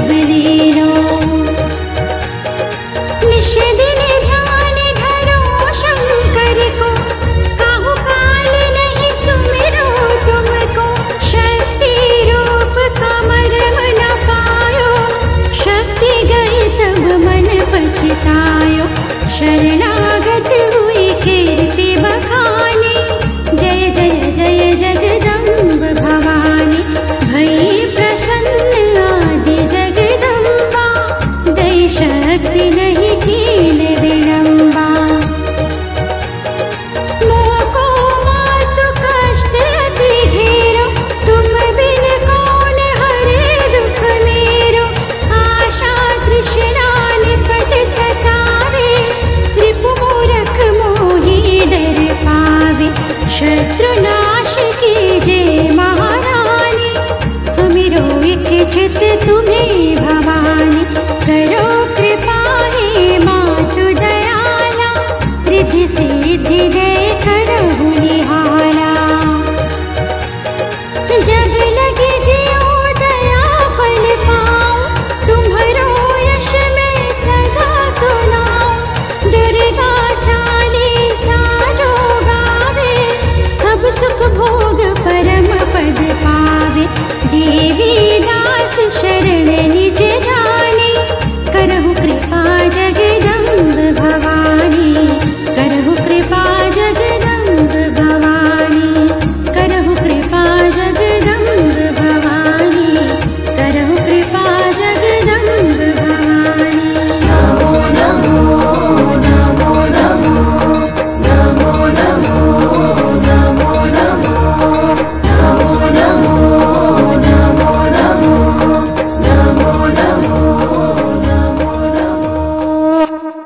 शबरीरो। निश दिन ध्यान धरो शंकर को, काहू काल नहीं सुमिरो तुमको। शक्ति रूप का मर्म न पायो, शक्ति गई तब मन पछतायो। शरणागत हुई कीर्ति बखानी, जय जय जय जगदम्ब भवानी। भई प्रसन्न आदि जगदम्बा, दई शक्ति नहीं कीन विडम्बा। मोको मातु कष्ट अति घेरो, तुम बिन कौन हरे दुख मेरो। आशा तृष्णा निपट सतावे, रिपु मूरख मोहि डर पावे। शत्रुनाश कीजे महारानी, सुमिरो इच्छित तुम्हें भवानी। करो कृपा हे मातु दयाला, रिद्धि सिद्धि दे करहु निहारा। जब लगे जियो दया फल पाऊं, तुम्हरो यश में सदा सुनाऊं। दुर्गा चालीसा जो गावे, सब सुख भोग परम पद पावे। देवी